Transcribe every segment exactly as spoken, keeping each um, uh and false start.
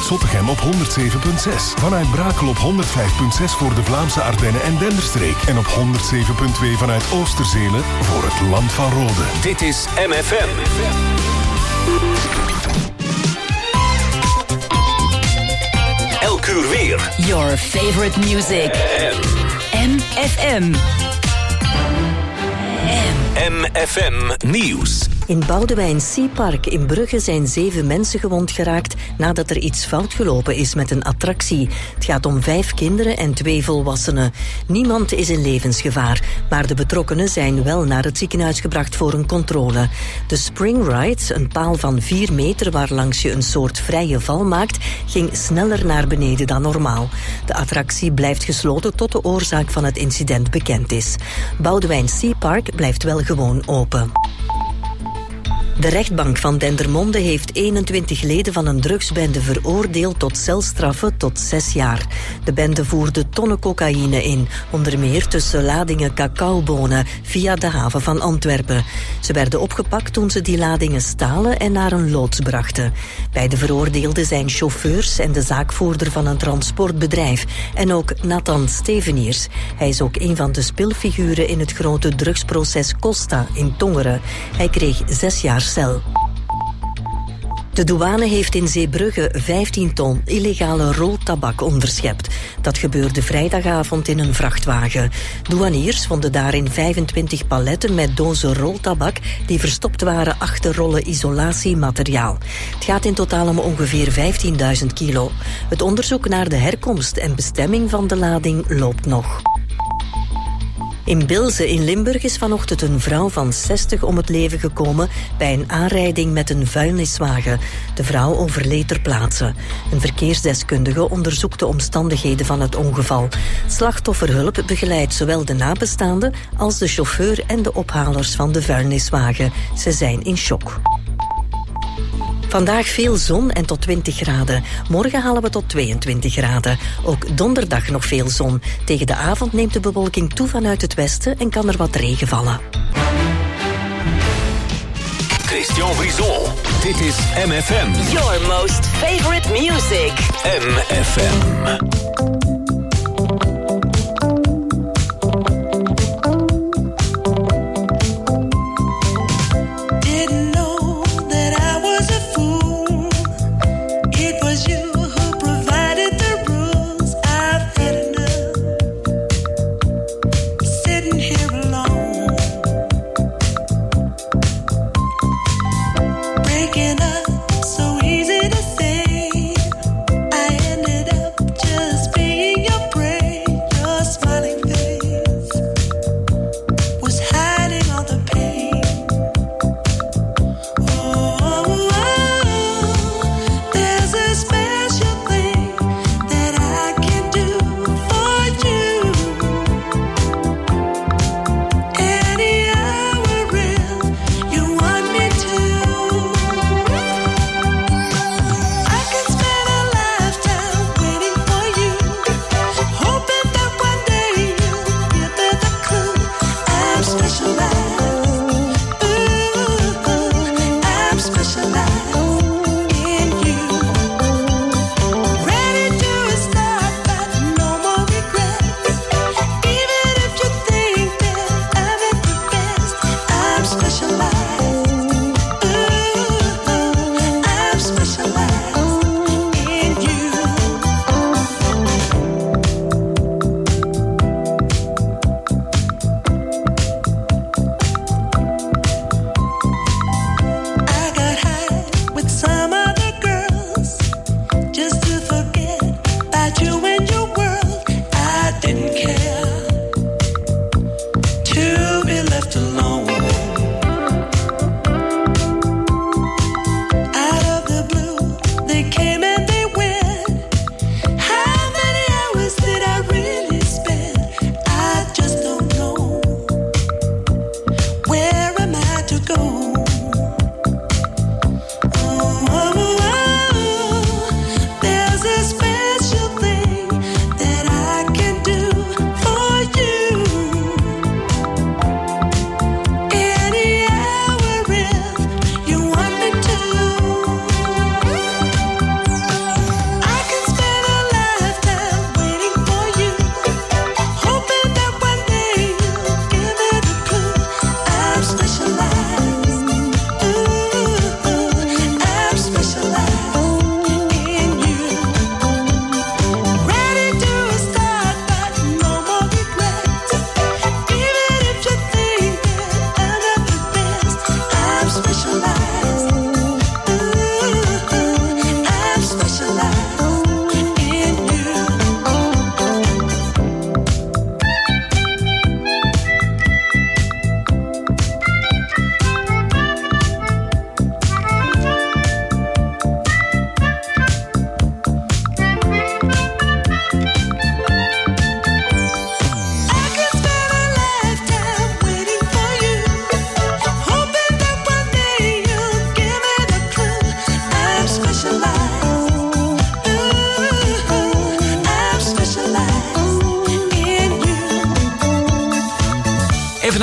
Zottegem op honderd zeven komma zes. Vanuit Brakel op honderd vijf komma zes voor de Vlaamse Ardennen en Denderstreek. En op honderd zeven komma twee vanuit Oosterzelen voor het Land van Rode. Dit is M F M. Elk uur weer. Your favorite music. M F M. M F M Nieuws. In Boudewijn Sea Park in Brugge zijn zeven mensen gewond geraakt nadat er iets fout gelopen is met een attractie. Het gaat om vijf kinderen en twee volwassenen. Niemand is in levensgevaar, maar de betrokkenen zijn wel naar het ziekenhuis gebracht voor een controle. De Spring Ride, een paal van vier meter waarlangs je een soort vrije val maakt, ging sneller naar beneden dan normaal. De attractie blijft gesloten tot de oorzaak van het incident bekend is. Boudewijn Sea Park blijft wel gewoon open. De rechtbank van Dendermonde heeft eenentwintig leden van een drugsbende veroordeeld tot celstraffen tot zes jaar. De bende voerde tonnen cocaïne in, onder meer tussen ladingen cacaobonen via de haven van Antwerpen. Ze werden opgepakt toen ze die ladingen stalen en naar een loods brachten. Bij de veroordeelden zijn chauffeurs en de zaakvoerder van een transportbedrijf en ook Nathan Steveniers. Hij is ook een van de speelfiguren in het grote drugsproces Costa in Tongeren. Hij kreeg zes jaar cel. De douane heeft in Zeebrugge vijftien ton illegale roltabak onderschept. Dat gebeurde vrijdagavond in een vrachtwagen. Douaniers vonden daarin vijfentwintig paletten met dozen roltabak die verstopt waren achter rollen isolatiemateriaal. Het gaat in totaal om ongeveer vijftienduizend kilo. Het onderzoek naar de herkomst en bestemming van de lading loopt nog. In Bilze in Limburg is vanochtend een vrouw van zestig om het leven gekomen bij een aanrijding met een vuilniswagen. De vrouw overleed ter plaatse. Een verkeersdeskundige onderzoekt de omstandigheden van het ongeval. Slachtofferhulp begeleidt zowel de nabestaanden als de chauffeur en de ophalers van de vuilniswagen. Ze zijn in shock. Vandaag veel zon en tot twintig graden. Morgen halen we tot tweeëntwintig graden. Ook donderdag nog veel zon. Tegen de avond neemt de bewolking toe vanuit het westen en kan er wat regen vallen. Christian Brison. Dit is M F M. Your most favorite music. M F M. So easy to say, I ended up just being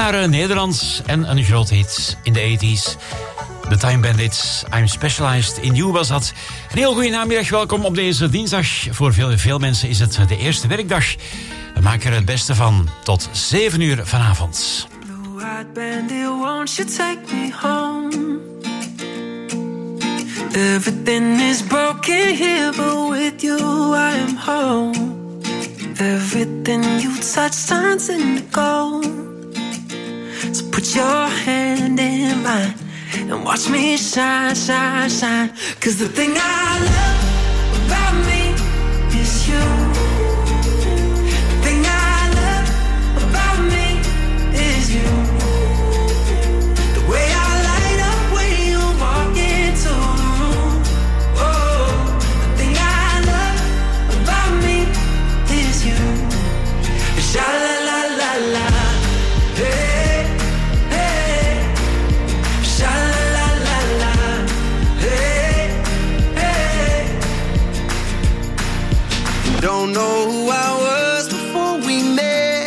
naar uh, Nederlands en een grote hit in de tachtig. The Time Bandits, I'm Specialized in You was dat. Een heel goede namiddag, welkom op deze dinsdag. Voor veel, veel mensen is het de eerste werkdag. We maken er het beste van tot zeven uur vanavond. Blue-eyed bandit, won't you take me home? Everything is broken here, but with you I am home. Everything you touch turns into gold. So put your hand in mine and watch me shine, shine, shine. 'Cause the thing I love about me is you. The thing I love about me is you. The way I light up when you walk into the room. Oh, the thing I love about me is you. Sha la la la la. Hey, hey. Sha la la la la. Hey, hey. Don't know who I was before we met.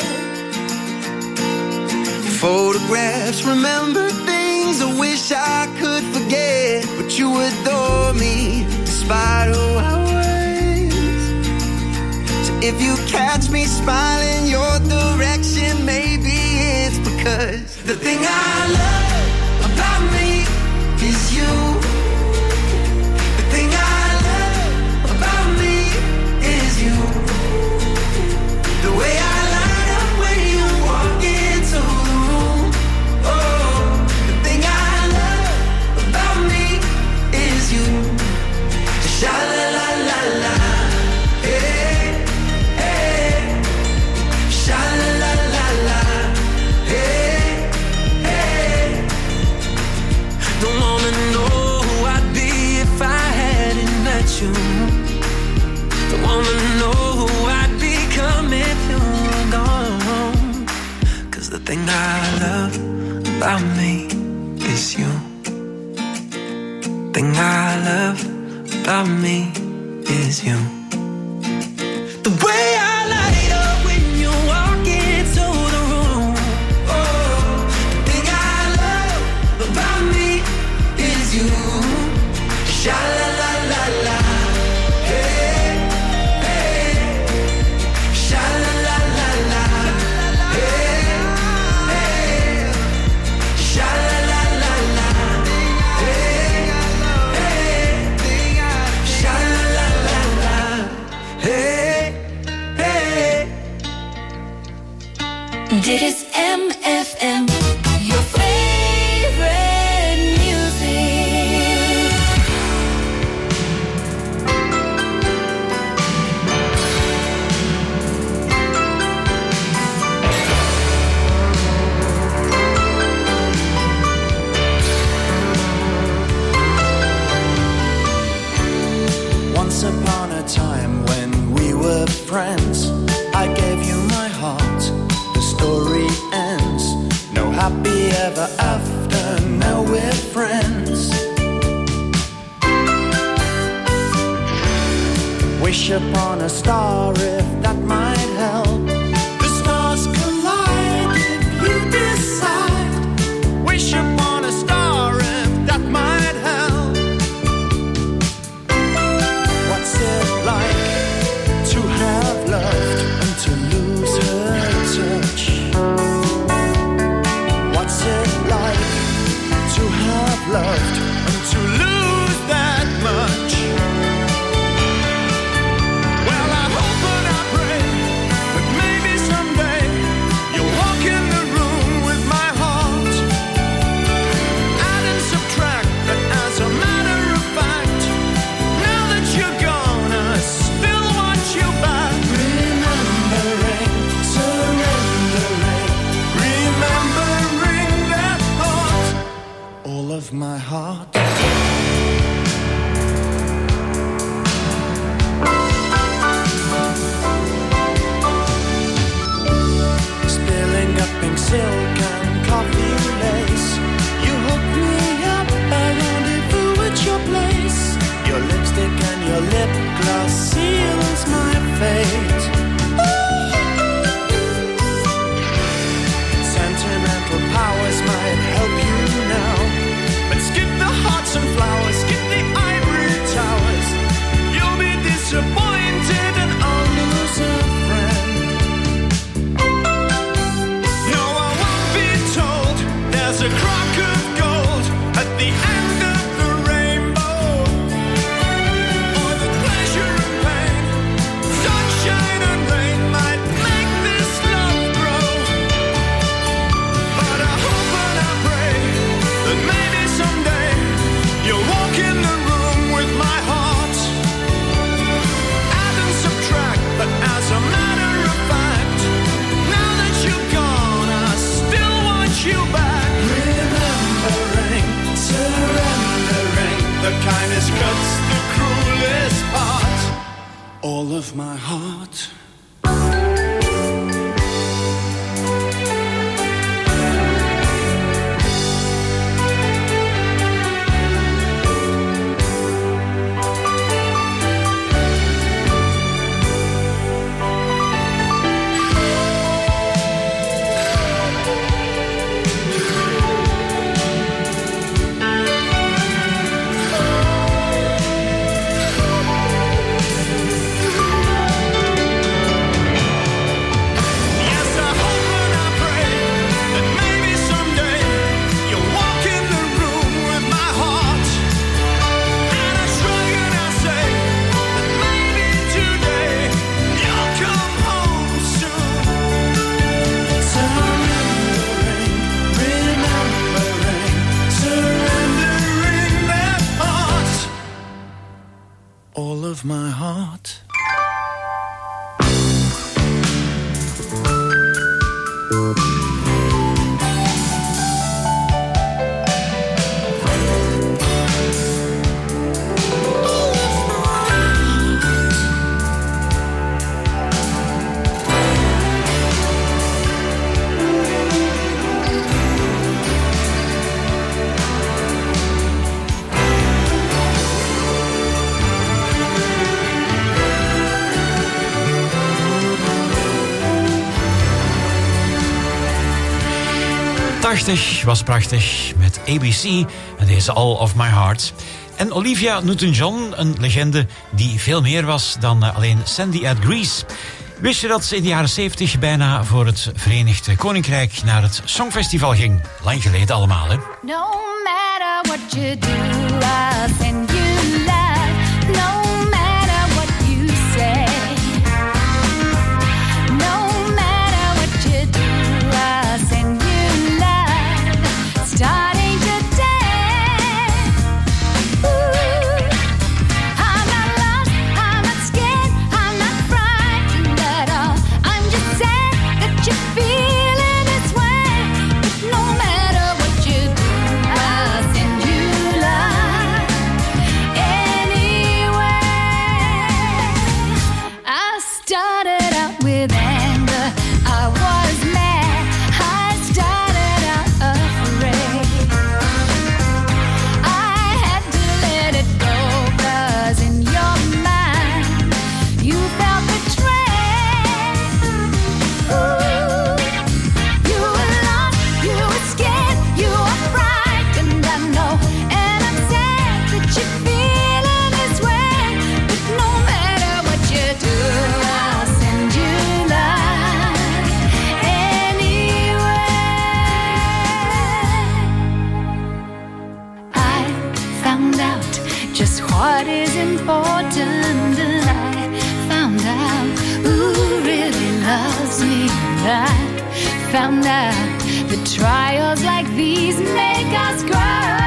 Photographs, remember things I wish I could forget. But you adore me despite who I was. So if you catch me smiling your direction, maybe it's because the thing I love about me is you. The thing I love about me is you. The way I light up when you walk into the room. Oh, the thing I love about me is you. Sha la la la la. Hey, hey. Sha la la la la. Hey, hey. Don't wanna know who I'd be if I hadn't met you. Don't wanna know who I'd become if you were gone. 'Cause the thing I love about me is you. Thing I love about me is you. The way I light up when you walk into the room. Oh, the thing I love about me is you. Sha la la la la. Hey, hey. Sha la la la la. Hey, hey. Sha la la la la. Hey, hey. Sha la la la la. Hey, hey. Dit is M F M, your favorite music. Once upon a time when we were friends, I gave you my heart. The story ends. No happy ever after. Now we're friends. Wish upon a star if that might help. The stars collide if you decide. Wish upon a star if that might help. What's it like to have loved and to lose her touch? What's it like to have loved and to lose that much? Well, I hope and I pray that maybe someday you'll walk in the room with my heart. Add and subtract, but as a matter of fact, now that you're gone, I still want you back. Remembering, surrendering, remembering that thought, all of my heart. Spilling up pink silk and coffee lace. You hooked me up, I rendezvous at your place. Your lipstick and your lip gloss seals my fate. Sentimental That's the cruelest part. All of my heart. Of my heart. tachtig was prachtig met A B C en deze All of My Heart. En Olivia Newton-John, een legende die veel meer was dan alleen Sandy at Grease. Wist je dat ze in de jaren zeventig bijna voor het Verenigd Koninkrijk naar het Songfestival ging? Lang geleden allemaal, hè? No matter what you do, I'll send you love. No matter what you say. No matter what you do, I'll send you love. Starting today. Ooh, I'm not lost, I'm not scared, I'm not frightened at all. I'm just sad that you're feeling this way. But no matter what you do, I'll send you love anyway. I started out with anger, I was mad, I started out afraid. I had to let it go, 'cause in your mind you felt betrayed. Ooh, you were lost, you were scared, you were frightened, I know. And I'm sad that you're feeling this way. But no matter what you do, I'll send you love anyway. I found out just what is important, and I found out who really loves me. I found out that trials like these make us grow.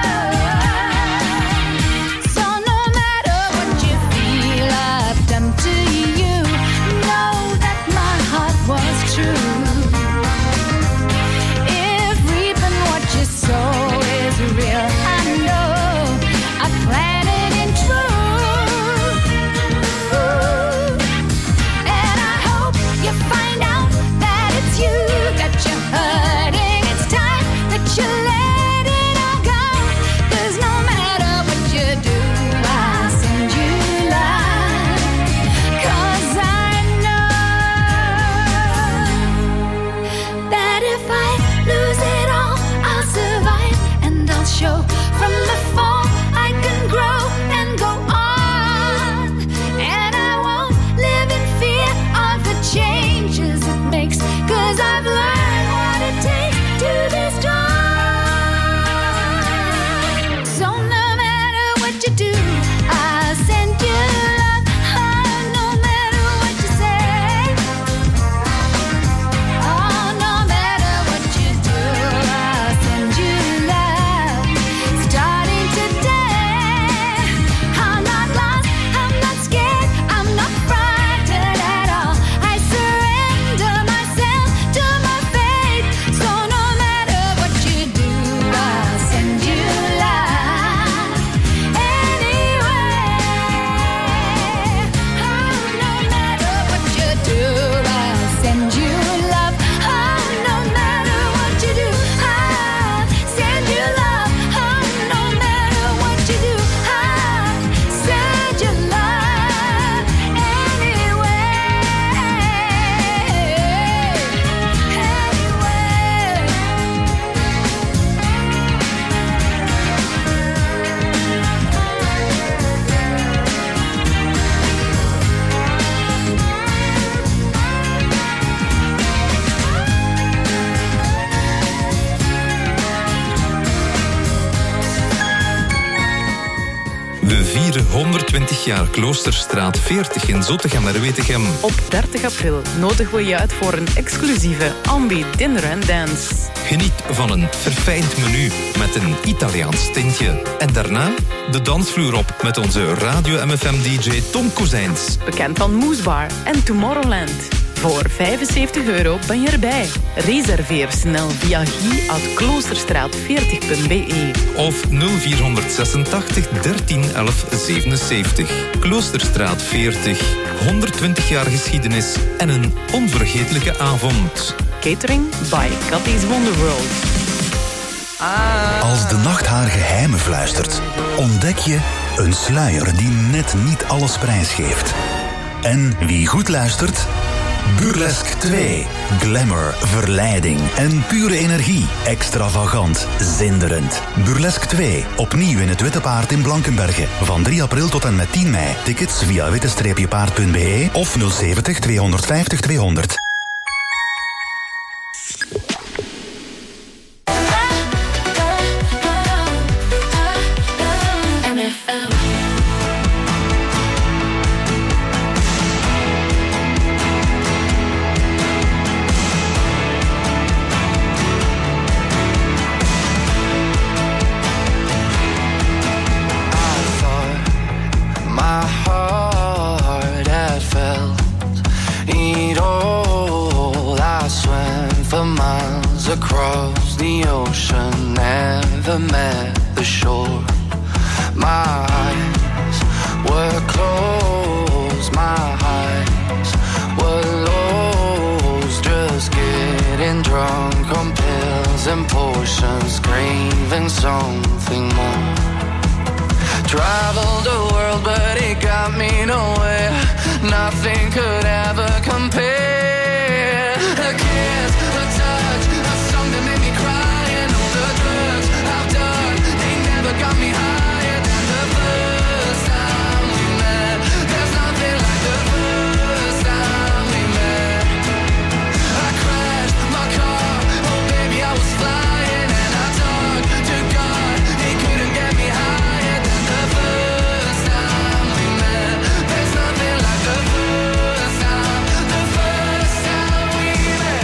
So no matter what you feel I've done to you, know that my heart was true. If reaping what you sow is real, I know I planted in truth. Ooh, and I hope you find out that it's you that you're hurting. It's time that you let it all go. honderdtwintig jaar Kloosterstraat veertig in Zottegem-Merwetegem. Op dertig april nodigen we je uit voor een exclusieve Ambi Dinner and Dance. Geniet van een verfijnd menu met een Italiaans tintje. En daarna de dansvloer op met onze Radio M F M-D J Tom Kozijns. Bekend van Moesbar en Tomorrowland. Voor vijfenzeventig euro ben je erbij. Reserveer snel via guy at kloosterstraat veertig punt b e. Of nul vier zesentachtig dertien elf zevenenzeventig. Kloosterstraat veertig. honderdtwintig jaar geschiedenis en een onvergetelijke avond. Catering by Cathy's Wonderworld. Als de nacht haar geheimen fluistert, ontdek je een sluier die net niet alles prijsgeeft. En wie goed luistert... Burlesque twee. Glamour, verleiding en pure energie. Extravagant, zinderend. Burlesque twee. Opnieuw in het Witte Paard in Blankenberge. Van drie april tot en met tien mei. Tickets via witte paard punt b e of nul zeventig tweehonderdvijftig tweehonderd. Across the ocean, never met the shore. My eyes were closed, my eyes were lost. Just getting drunk on pills and potions, craving something more. Traveled the world, but it got me nowhere. Nothing could ever compare. A kiss, a touch, a song that made me cry, and all the drugs I've done, they never got me higher than the first time we met. There's nothing like the first time we met. I crashed my car, oh baby I was flying, and I talked to God, he couldn't get me higher than the first time we met. There's nothing like the first time, the first time we met.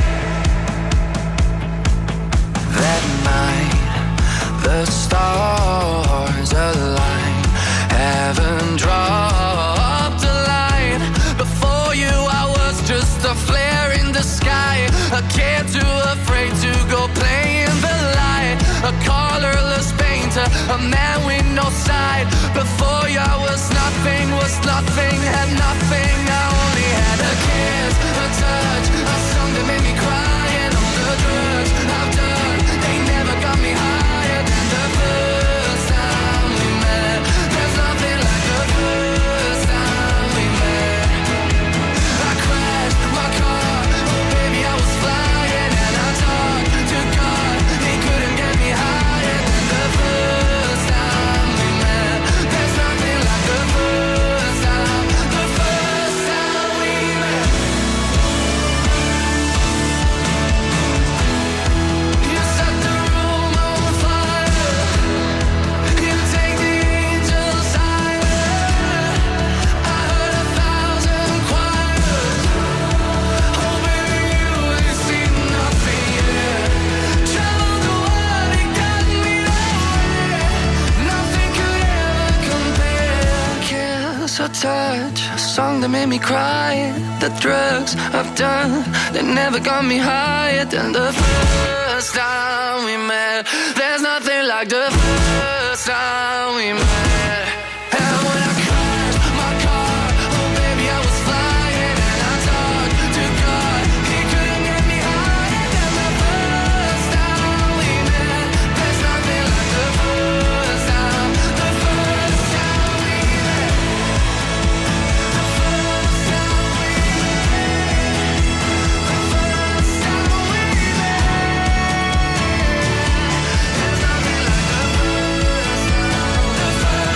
That night, the stars align, heaven dropped a line. Before you I was just a flare in the sky, a kid too afraid to go play in the light, a colorless painter, a man with no side. Before you I was nothing, was nothing, had nothing. I only had a kiss, a touch, a song that made me cry, and all the drugs I've done, they never got me higher than the first time we met. There's nothing like the first time we met. I crashed my car, oh baby I was flying, and I talked to God, he couldn't get me higher than the first time we met. There's nothing like the first time, the first time we met. You set the room on fire, you take the angels higher. I heard a thousand choirs, oh baby you ain't seen nothing yet. Traveled the world, it got me nowhere. Nothing could ever compare. Kiss or touch, a song that made me cry. The drugs I've done, they never got me higher than the first time we met. There's nothing like the first time we met. And when I crashed my car, oh baby I was flying, and I talked to God, he couldn't get me higher than the first time we met. There's nothing like the first time, the first time we met. The first time we met. The first time we met. There's nothing like the first time, the first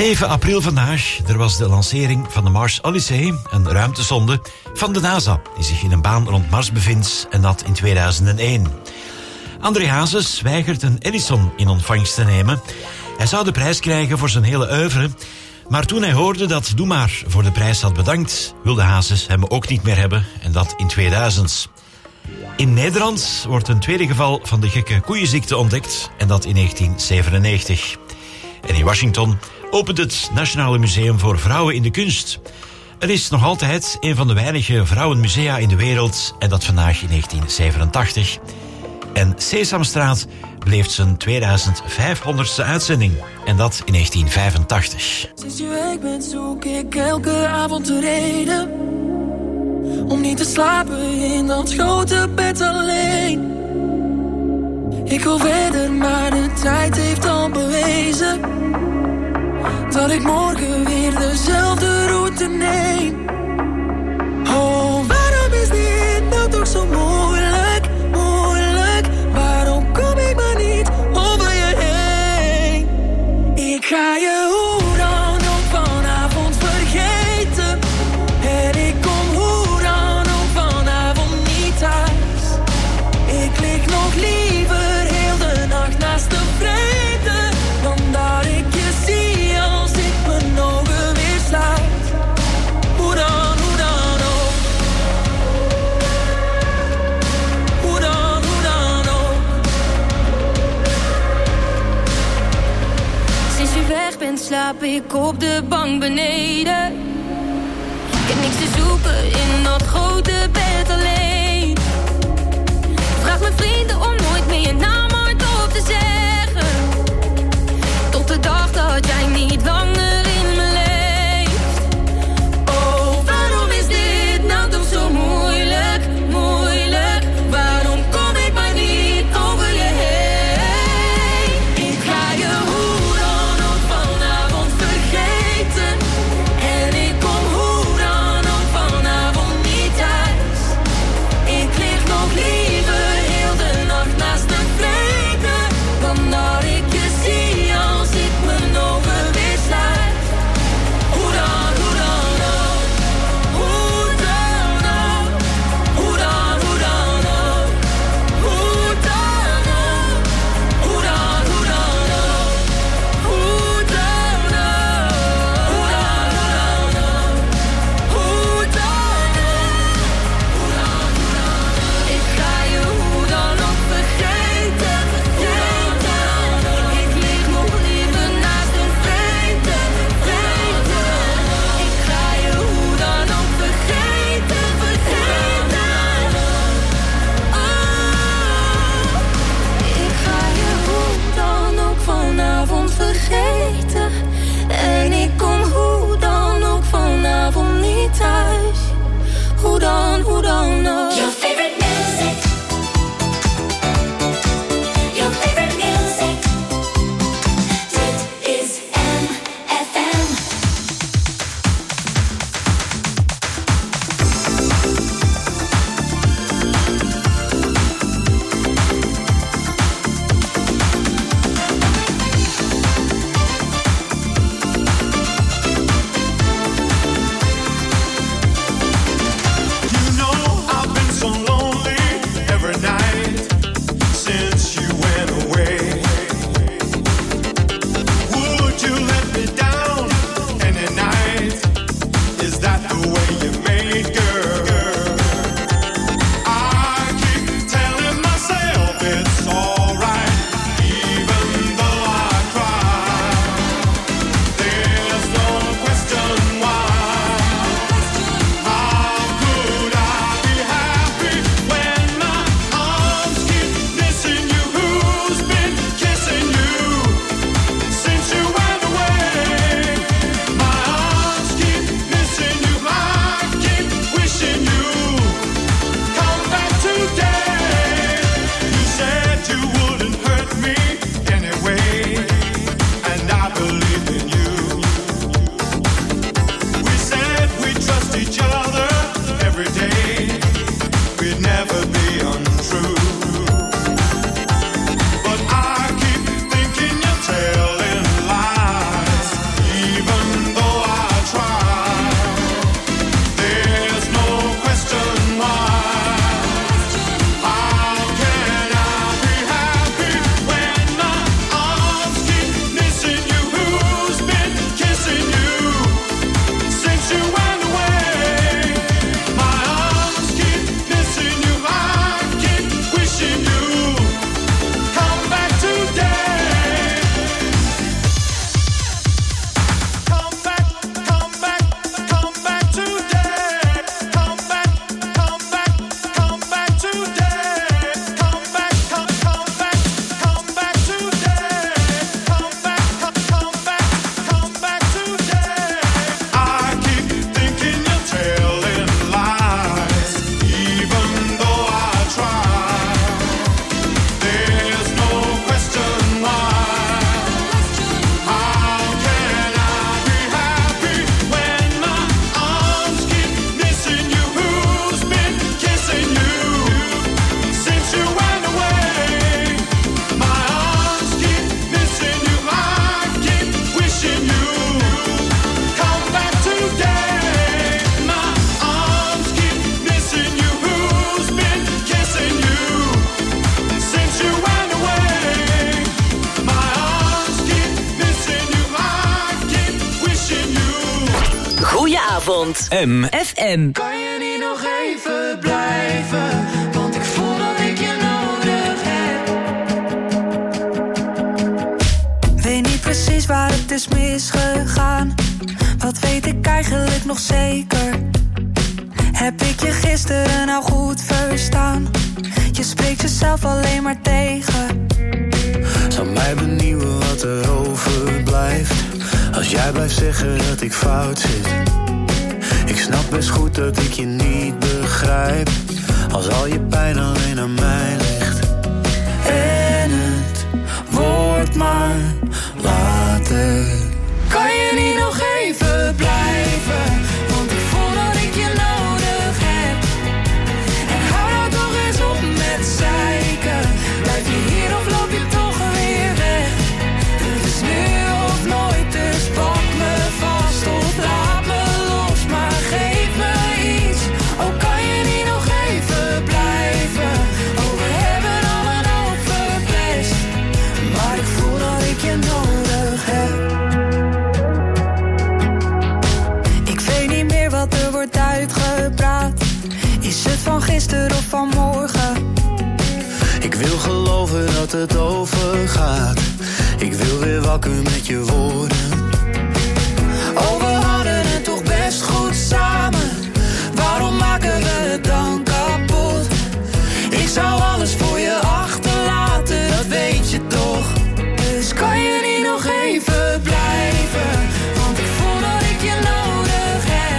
zeven april vandaag, er was de lancering van de Mars Odyssey, een ruimtesonde van de NASA, die zich in een baan rond Mars bevindt, en dat in tweeduizend één. André Hazes weigert een Edison in ontvangst te nemen. Hij zou de prijs krijgen voor zijn hele oeuvre, maar toen hij hoorde dat Doe maar voor de prijs had bedankt, wilde Hazes hem ook niet meer hebben, en dat in tweeduizend. In Nederland wordt een tweede geval van de gekke koeienziekte ontdekt, en dat in negentien zevenennegentig. En in Washington opent het Nationale Museum voor Vrouwen in de Kunst. Er is nog altijd een van de weinige vrouwenmusea in de wereld, en dat vandaag in negentien zevenentachtig. En Sesamstraat beleeft zijn tweeduizend vijfhonderdste uitzending, en dat in negentien vijfentachtig. Sinds je weg bent zoek ik elke avond de reden om niet te slapen in dat grote bed alleen. Ik wil verder, maar de tijd heeft al bewezen dat ik morgen weer dezelfde route neem. Oh, waarom is dit nou toch zo moeilijk, moeilijk? Waarom kom ik maar niet over je heen? Ik ga je hoe dan ook vanavond vergeten, en ik kom hoe dan ook vanavond niet thuis. Ik lig nog liever heel de nacht naast de vreemde, dan dat ik je zie als ik mijn ogen weer sluit. Hoe dan, hoe dan ook. Hoe dan, hoe dan ook. Sinds je weg bent slaap ik op de bank beneden. Ik heb niks te zoeken in dat grote bed alleen. Vraag mijn vrienden om nooit meer je naam hardop te zeggen, tot de dag dat jij niet langer in me leeft. Oh, waarom is dit nou toch zo moeilijk, moeilijk? Waarom kom ik maar niet over je heen? Ik ga je hoe dan ook vanavond vergeten, en ik kom hoe dan ook vanavond niet thuis. Ik lig nog liever heel de nacht naast de vreemde, dan Goedenavond. M. F M. Kan je niet nog even blijven? Want ik voel dat ik je nodig heb. Weet niet precies waar het is misgegaan. Wat weet ik eigenlijk nog zeker? Heb ik je gisteren nou goed verstaan? Je spreekt jezelf alleen maar tegen. Zou mij benieuwen wat er overblijft als jij blijft zeggen dat ik fout zit. Ik snap best goed dat ik je niet begrijp als al je pijn alleen aan mij ligt. En het wordt maar later. Kan je niet nog even blijven? Want ik voel dat ik je nodig heb. En hou nou toch eens op met zeiken. Blijf je hier of loop je toch weer weg? Het is nu of nooit, dus pak me vast of laat me los. Maar geef me iets, oh kan je niet nog even blijven? Oh we hebben al een hoop verpest, maar ik voel dat ik je nodig heb. Wat er wordt uitgepraat, is het van gisteren of van morgen? Ik wil geloven dat het overgaat. Ik wil weer wakker met je woorden. Oh, we hadden het toch best goed samen. Waarom maken we het dan kapot? Ik zou alles voor je achterlaten, dat weet je toch. Dus kan je niet nog even blijven? Want ik voel dat ik je nodig heb.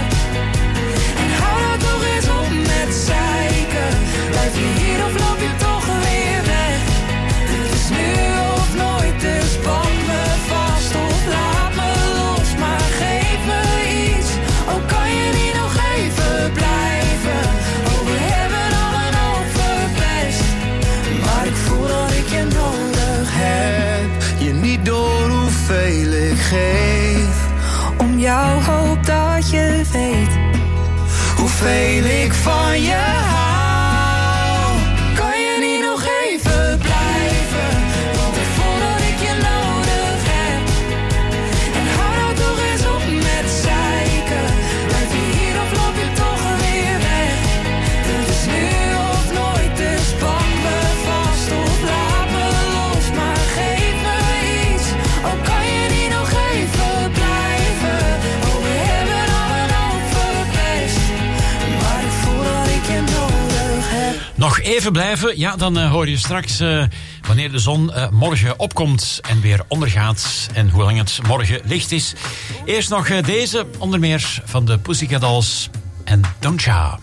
Blijf je hier of loop je toch weer weg? Het is nu of nooit, dus pak me vast of laat me los. Maar geef me iets, oh kan je niet nog even blijven? Oh we hebben al een hoop verpest, maar ik voel dat ik je nodig heb. Je niet door hoeveel ik geef. Om jou hoop dat je weet hoeveel ik van je hou. Kan je niet nog even blijven? Want ik voel dat ik je nodig heb. En hou nou toch eens op met zeiken. Blijf je hier of loop je toch weer weg? Het is nu of nooit, dus pak me vast of laat me los. Maar geef me iets, oh kan je niet nog even blijven? Oh we hebben al een hoop verpest, maar ik voel dat ik je nodig heb. Nog even blijven, ja, dan uh, hoor je straks uh, wanneer de zon uh, morgen opkomt en weer ondergaat en hoe lang het morgen licht is. Eerst nog uh, deze, onder meer van de Pussycat Dolls en Don't Ya.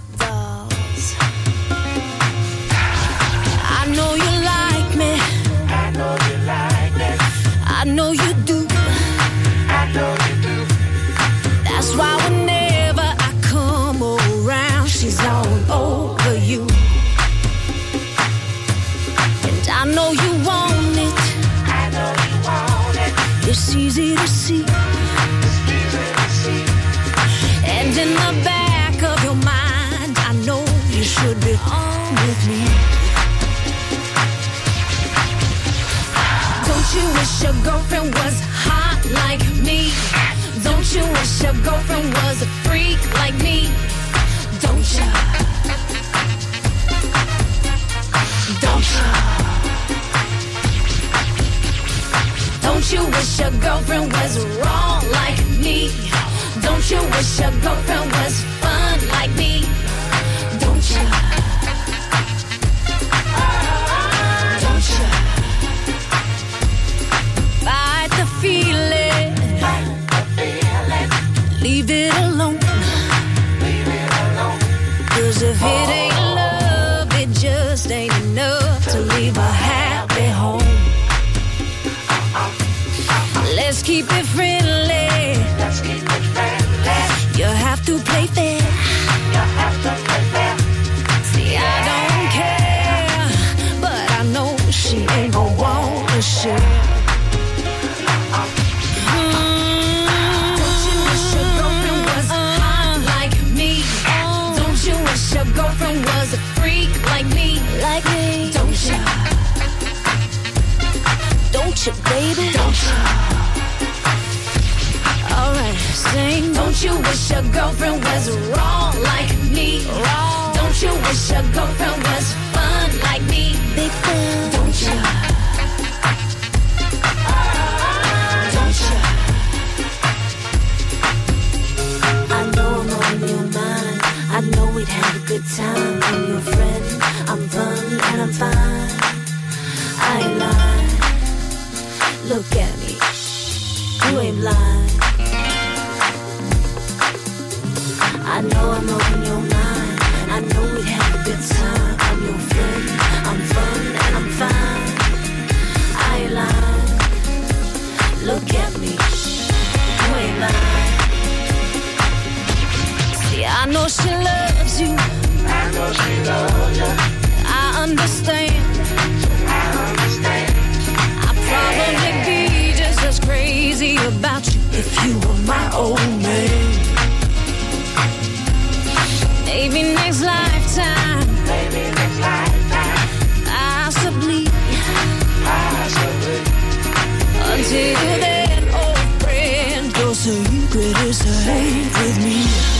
I know you like me. I know you like me. I know you do. I know you do. That's why whenever I come around, she's all over you. And I know you want it. I know you want it. It's easy to see. It's easy to see. And in the back of your mind, I know you should be on with me. Don't you wish your girlfriend was hot like me? Don't you wish your girlfriend was a freak like me? Don't you? Don't you? Don't you wish your girlfriend was wrong like me? Don't you wish your girlfriend was fun like me? Don't you? Don't you? Fight the feeling. Fight the feeling. Leave it alone. Leave it alone. 'Cause if it ain't love, it just ain't enough to leave a happy home. Let's keep it friendly. Let's keep it friendly. You have to play fair. You have to play fair. See, I don't care, but I know she ain't gon' want to share. Your girlfriend was a freak like me, like me. Don't you? Don't you, baby? Don't you? Alright, sing. Don't you wish your girlfriend was wrong like me? Wrong. Don't you wish your girlfriend was fun like me? Big fan. Don't you? Don't you? I know I'm on your mind. I know we'd have a good time. I'm your friend. I'm fun and I'm fine. I ain't lying. Look at me. You ain't blind. I know I'm on your mind. I know we'd have a good time. I'm your friend. I'm fun and I'm fine. I ain't lying. Look at me. You ain't lying. See, I know she loves you. I know she loves you. I understand. I understand. I'd probably be just as crazy about you if you were my old man. Maybe next lifetime. Maybe next lifetime. Possibly. Possibly. Until then, old friend, your secret is safe with me.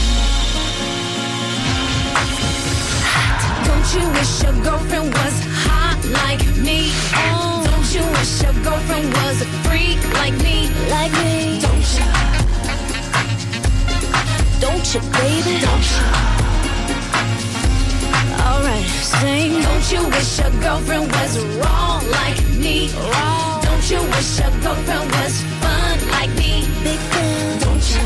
Don't you wish your girlfriend was hot like me? Oh. Don't you wish your girlfriend was a freak like me? Like me. Don't you? Don't you, baby? Don't you? Alright, sing. Don't you wish your girlfriend was wrong like me? Wrong. Don't you wish your girlfriend was fun like me? Big fan. Don't you?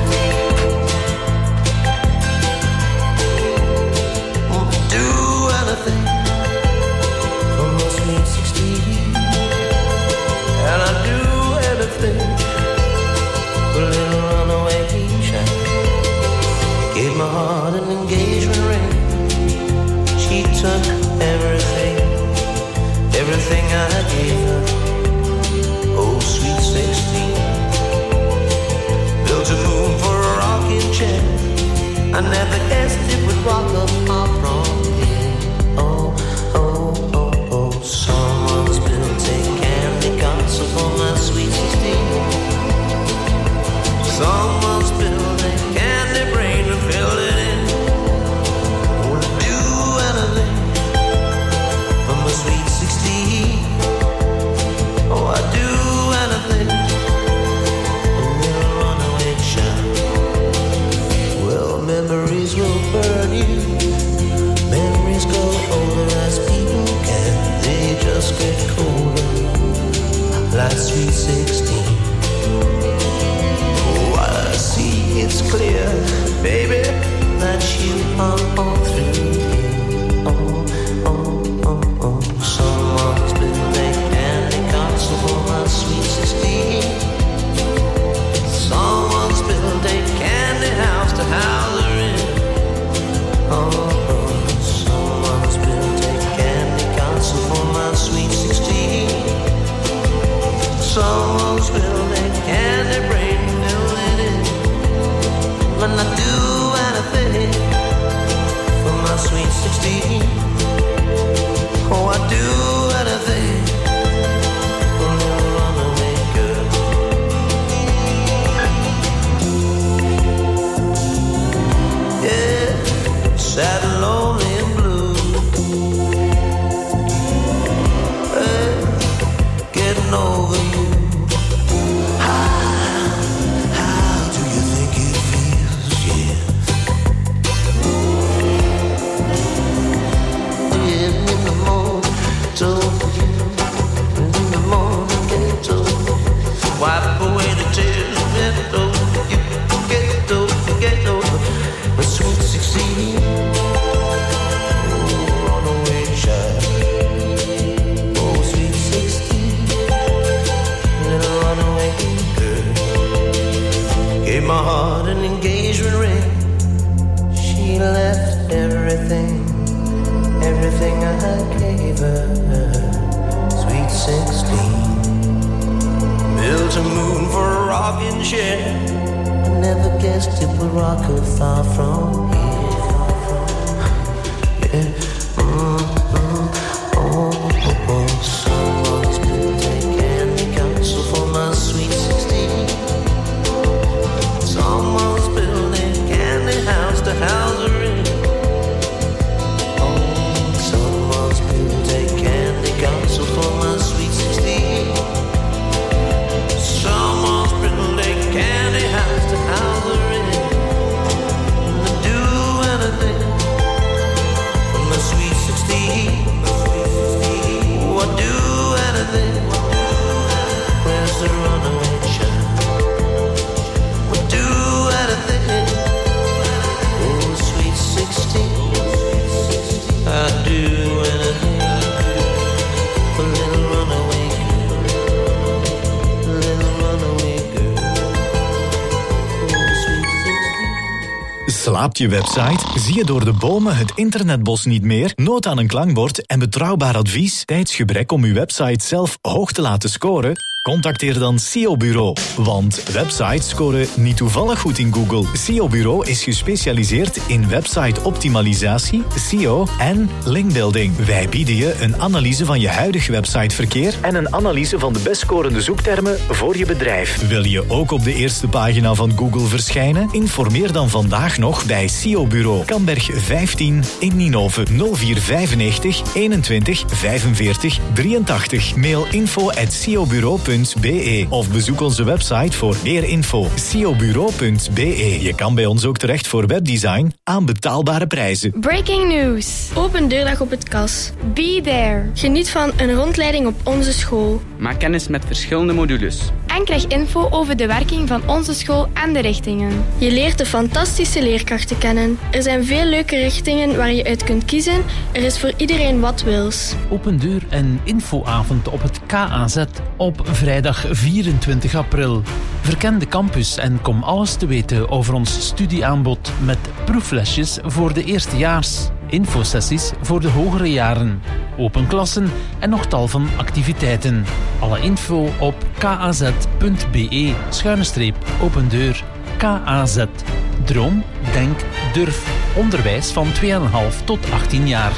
Do anything for my sweet sixteen, and I'd do anything for a little runaway child. Gave my heart an engagement ring. She took everything, everything I gave her. Oh, sweet sixteen. Built a moon for a rocking chair. I never guessed it would rock up my prom. Oh, oh, oh, oh, someone's built a candy castle for my sweet sixteen. Someone's built a candy brain and filled it in. Would do anything for my sweet sixteen. Oh, I'd do anything. A little runaway child. Well, memories will burn you. Memories go older as people can. They just get colder, like sweet sixteen. Oh, I see it's clear, baby, that you are all through. Oh, oh, oh, oh. Someone's been a candy castle for my sweet sixteen. Someone's built a candy house to house her in. Oh, for my sweet sixteen. Someone's built a candy brain, fill it in. When I do anything for my sweet sixteen. Oh, I do anything for a little runaway girl. Yeah, sad and lonely and blue. Over you. How, how do you think it feels? Yeah. Yeah, in the morning, told you. In the morning, get over. Wipe away the tears, get over. You get over, get over. But sweet sixteen. Oh, runaway child. Oh, sweet sixteen. Runaway girl. Gave my heart an engagement ring. She left everything, everything I gave her. Sweet sixteen. Built a moon for a rocking chair. I never guessed it would rock her far from here. Yeah. Mm, mm, oh, oh, oh. Someone's been taking castle for my sweet sixteen. Someone's building Slaapt je website? Zie je door de bomen het internetbos niet meer? Nood aan een klankbord en betrouwbaar advies? Tijdsgebrek om uw website zelf hoog te laten scoren? Contacteer dan S E O Bureau. Want websites scoren niet toevallig goed in Google. S E O Bureau is gespecialiseerd in website-optimalisatie, S E O en linkbuilding. Wij bieden je een analyse van je huidig websiteverkeer en een analyse van de best scorende zoektermen voor je bedrijf. Wil je ook op de eerste pagina van Google verschijnen? Informeer dan vandaag nog bij S E O Bureau. Kamberg vijftien in Ninove. nul vier vijfennegentig eenentwintig vijfenveertig drieëntachtig. Mail info at s e o bureau punt b e of bezoek onze website voor meer info. s e o bureau punt b e. Je kan bij ons ook terecht voor webdesign aan betaalbare prijzen. Breaking news. Open deurdag op het K A S. Be there. Geniet van een rondleiding op onze school. Maak kennis met verschillende modules. En krijg info over de werking van onze school en de richtingen. Je leert de fantastische leerkrachten kennen. Er zijn veel leuke richtingen waar je uit kunt kiezen. Er is voor iedereen wat wils. Open deur en infoavond op het K A Z op vrijdag vierentwintig april. Verken de campus en kom alles te weten over ons studieaanbod met proeflesjes voor de eerstejaars, infosessies voor de hogere jaren, open klassen en nog tal van activiteiten. Alle info op kaz.be schuine streep open deur. K A Z. Droom, denk, durf. Onderwijs van twee komma vijf tot achttien jaar.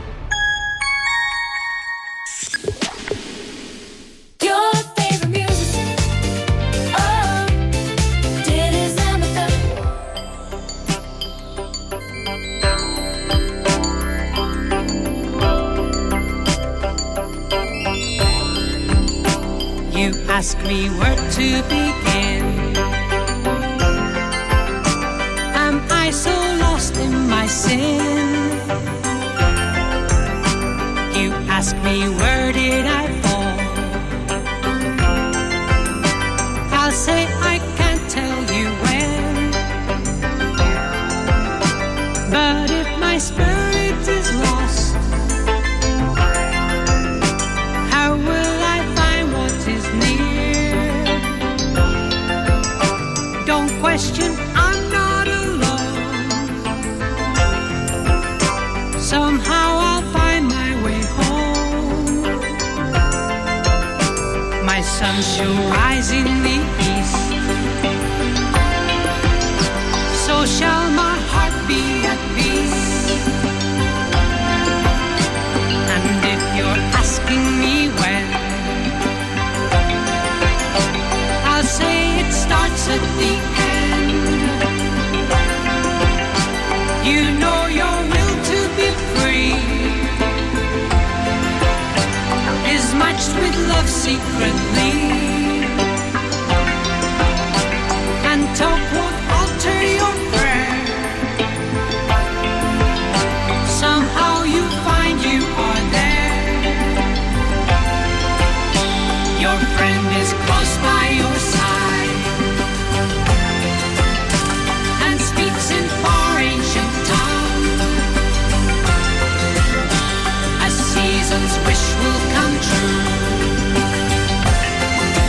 Ask me where to begin. Am I so lost in my sin? You ask me where did I fall? I'll say I can't tell you when. But if my spirit is lost, how will I find what is near? Don't question, I'm not alone. Somehow I'll find my way home. My sun shall rise in the east, so shall my heart be at peace. And if you're asking me when, I'll say it starts at the end. You know your will to be free is matched with love secretly, and talk won't alter your prayer. Somehow you find you are there. Your friend is close by your side and speaks in far ancient tongue. A season's wish will come true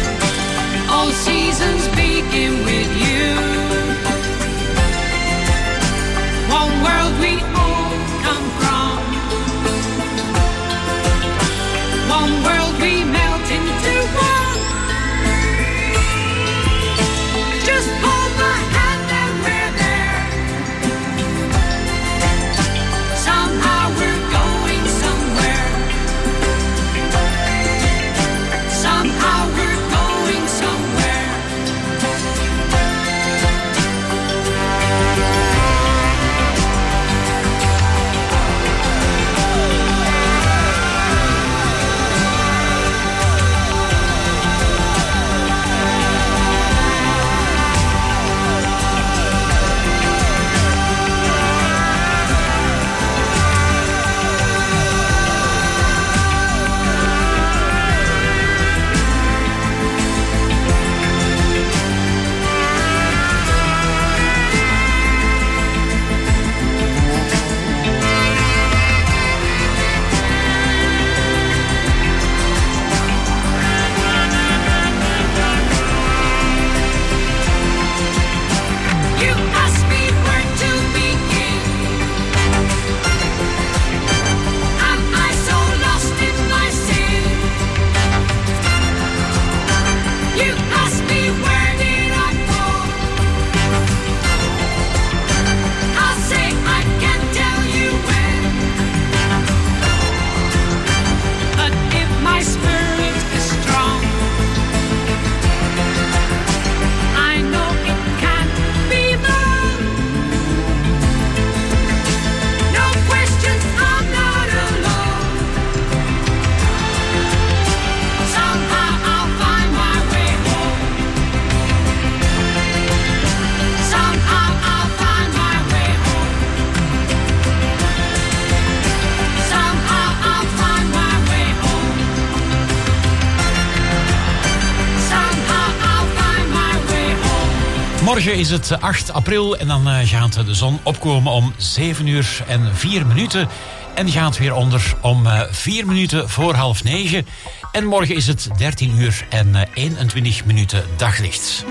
Morgen is het acht april en dan gaat de zon opkomen om zeven uur en vier minuten. En gaat weer onder om vier minuten voor half negen. En morgen is het dertien uur en eenentwintig minuten daglicht.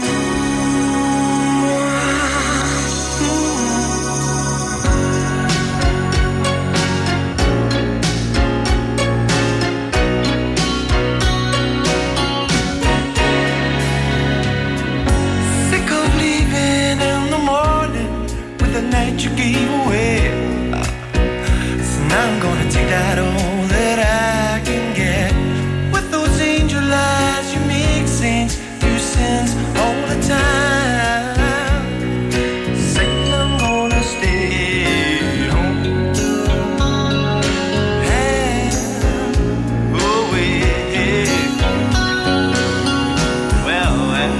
You gave away, so now I'm gonna take that all that I can get. With those angel eyes, you make saints do sins all the time. Saying I'm gonna stay home. Hey, oh yeah. Well, well,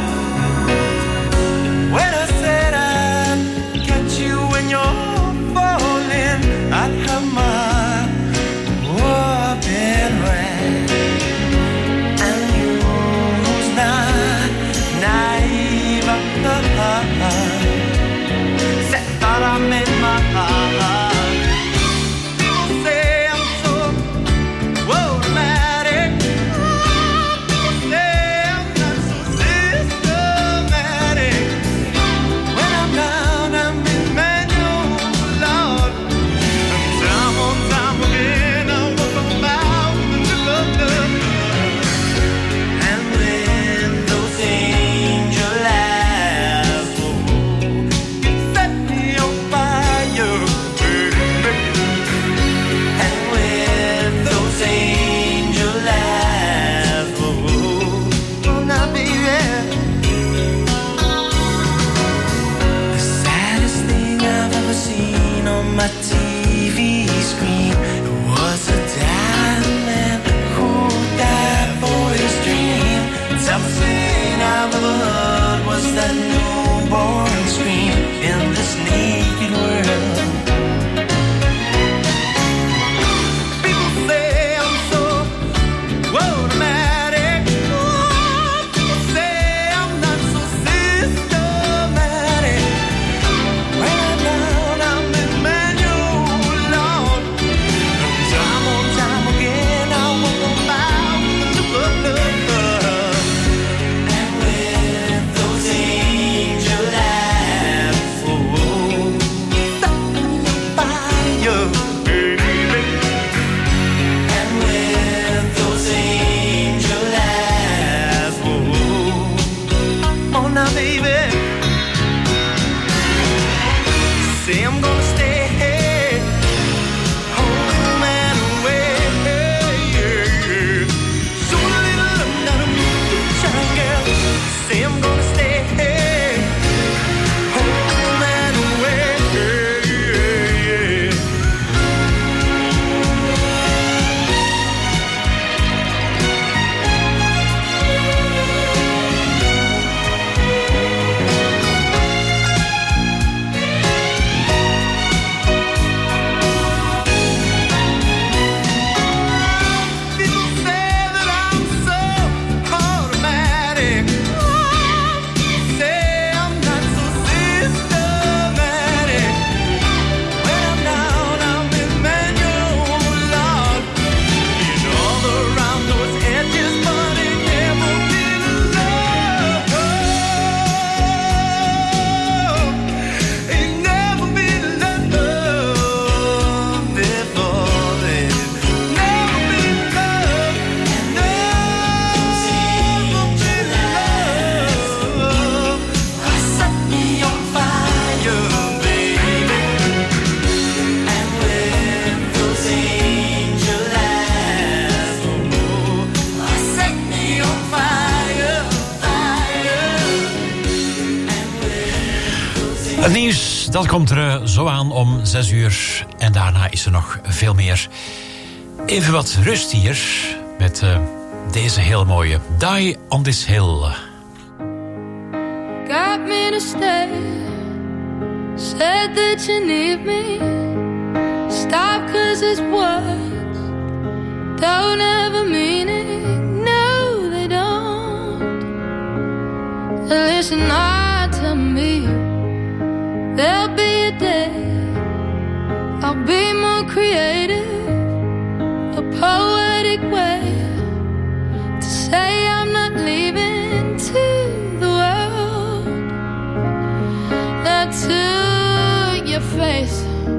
when I said I'd catch you when you're falling, I'd have my whooping right. And who's not naive of the heart, said thought I made my heart. People say I'm so automatic. People say I'm not so systematic. When I'm down, I'm in manual, Lord. And time on time again, I walk about into love. And when those angel eyes, oh, you set me on fire, baby. And with those angel eyes, oh, oh, now baby. The saddest thing I've ever seen on my T V screen, it was a dying man who died for his dream. The toughest thing I've ever heard was that newborn scream in this naked world. People say I'm so automatic. Oh, people say I'm not so systematic. When I'm down, I'm in manual, Lord. And time on time again, I walk about with the love. And with those angel eyes, oh, set fire, baby. And with those angel eyes, oh, oh now baby. Say I'm gonna stay home and away. So a little love, not a moonshine girl. Say I'm gonna stay home and away. People say that I'm so automatic. Say I'm not so systematic. When I'm down, I'm in manual, Lord. It's all around those edges, but it never been love. It never been love before then. Never been love. Never been love. Set me on fire, baby. And with those angel eyes, oh, set me on fire, fire. Het nieuws dat komt er eh, zo aan om zes uur. En daarna is er nog veel meer. Even wat rust hier met eh, deze heel mooie Die on This Hill. Got me to stay. Said that you need me. Stop, cause it's words don't have a meaning. No, they don't. Listen not to me. creative, a poetic way to say I'm not leaving to the world. Not to your face.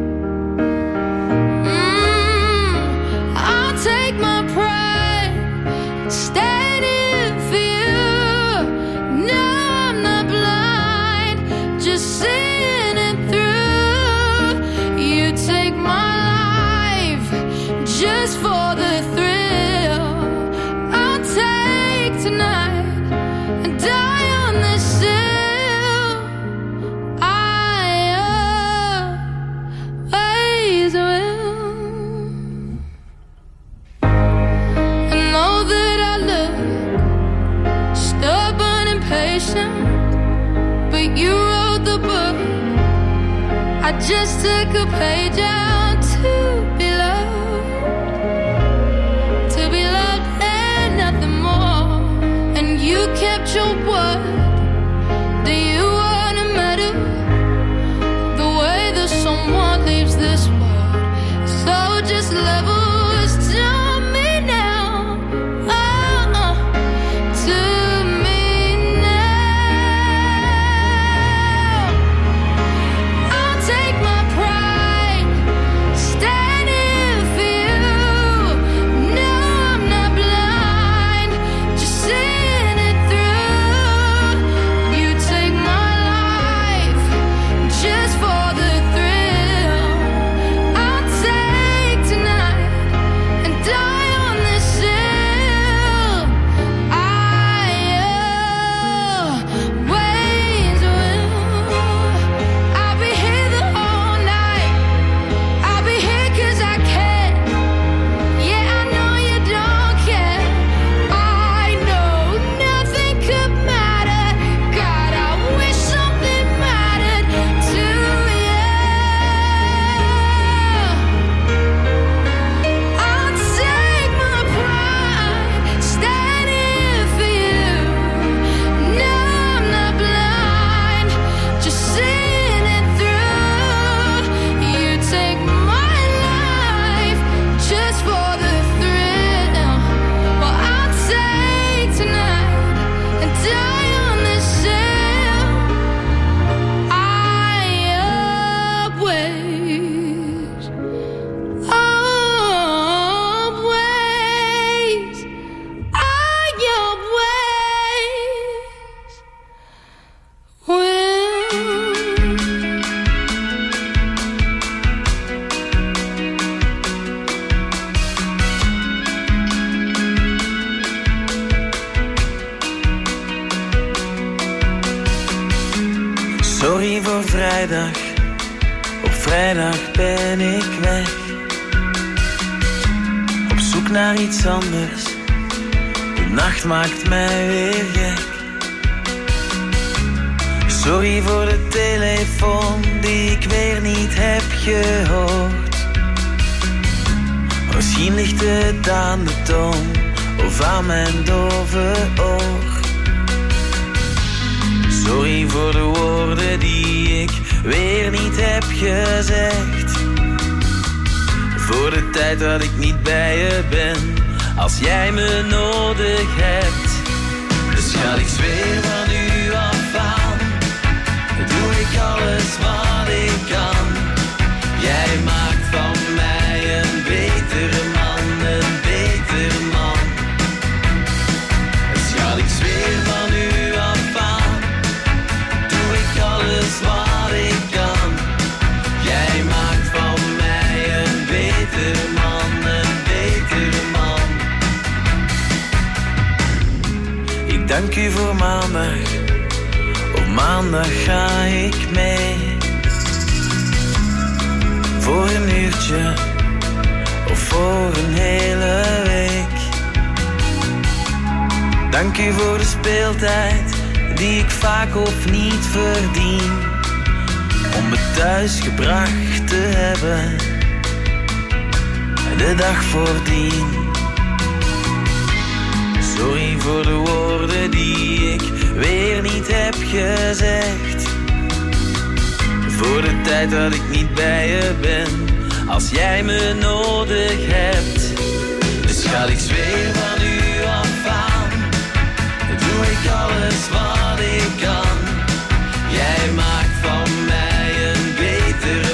Mm, I'll take my pride, standing for you. No, I'm not blind, just seeing it through. You take my life just for the thrill. I'll take tonight and die on this hill. I always will. I know that I look stubborn and patient, but you wrote the book. I just took a page out to be loved, to be loved and nothing more. And you kept your word. Do you wanna matter the way that someone leaves this world? So just level us to me now. Oh, oh, to me now. I'll take my pride, standing for you. No, I'm not blind, just seeing it through. You take my life just for the thrill. I'll take tonight and die on this hill. I always will. I'll be here the whole night. I'll be here 'cause I can. Yeah, I know you don't care. I know nothing could matter. God, I wish something mattered to you. I'll take my pride, standing for you. No, I'm not blind, just seeing it through. You take my life just for the thrill. Well, I'll take tonight and die on this hill. I always, always, I always will. Sorry voor vrijdag, op vrijdag ben ik weg. Op zoek naar iets anders, de nacht maakt mij weer gek. Sorry voor de telefoon die ik weer niet heb gehoord. Misschien ligt het aan de toon of aan mijn dove oor. Sorry voor de woorden die ik weer niet heb gezegd. Voor de tijd dat ik niet bij je ben, als jij me nodig hebt. Dus ga ik zweer van u afaan, doe ik alles wat ik kan. Jij maakt van mij een betere man, een betere man. Dus ga ik zweer van u afaan, doe ik alles wat ik kan. Jij maakt van mij een betere man, een betere man. Ik dank u voor maandag, op maandag ga ik mee. Voor een uurtje of voor een hele week. Dank u voor de speeltijd die ik vaak of niet verdien, om me thuis gebracht te hebben de dag voordien. Sorry voor de woorden die ik weer niet heb gezegd. Voor de tijd dat ik niet bij je ben, als jij me nodig hebt. Dus schat, ik zweer van u af aan, doe ik alles wat ik kan. Jij maakt